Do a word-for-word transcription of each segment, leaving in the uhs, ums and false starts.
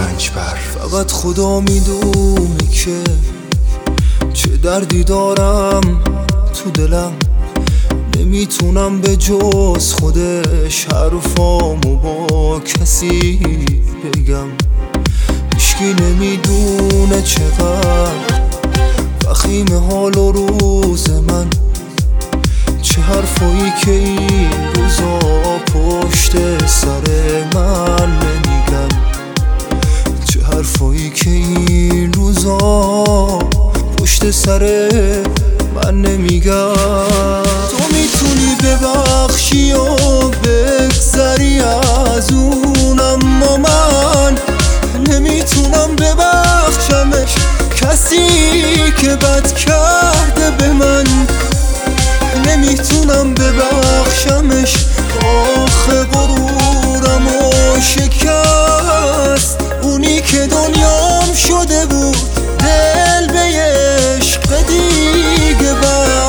رنج بر. فقط خدا میدونه که چه دردی دارم تو دلم، نمیتونم به جز خودش حرفامو با کسی بگم. هیچکی نمیدونه چقدر وخیم حال و روز من، چه حرفایی که این روزا پشت سر من نمیگن، چه حرفایی که این روزا پشت سر من نمیگن. تو میتونی ببخشی و بگذری از اون، اما من نمیتونم ببخشمش، کسی که بد کرده به من نمیتونم ببخشمش. آخه غرورمو شکست اونی که دنیام شده بود دل به عشق دیگه بر.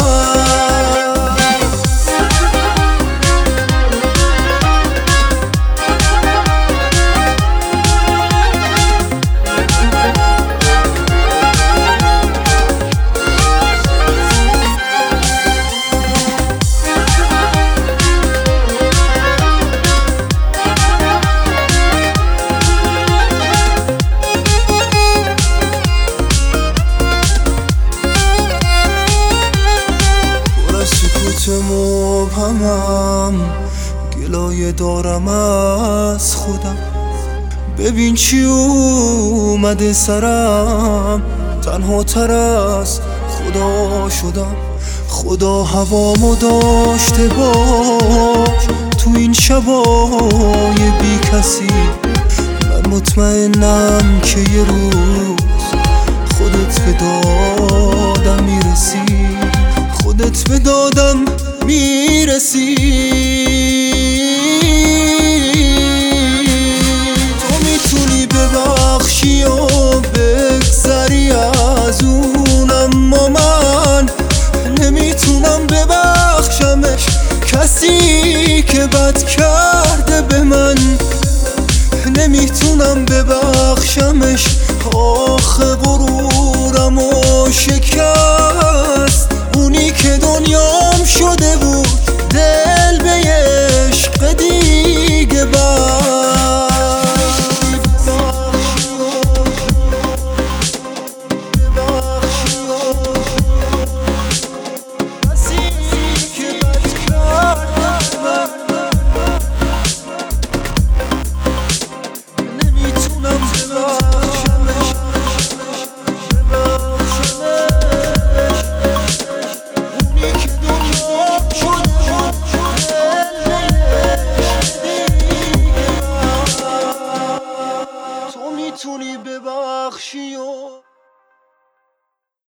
مبهمم گلایه دارم از خودم، ببین چی اومده سرم، تنها تر از خدا شدم. خدا هوامو داشته باش تو این شبای بی کسی، من مطمئنم که یه روز خودت به دادم میرسی، خودت به دادم میرسی. تو میتونی ببخشی و بگذری از اون، اما من نمیتونم ببخشمش، کسی که بد کرده به من نمیتونم ببخشمش. آخه غرورمو شکست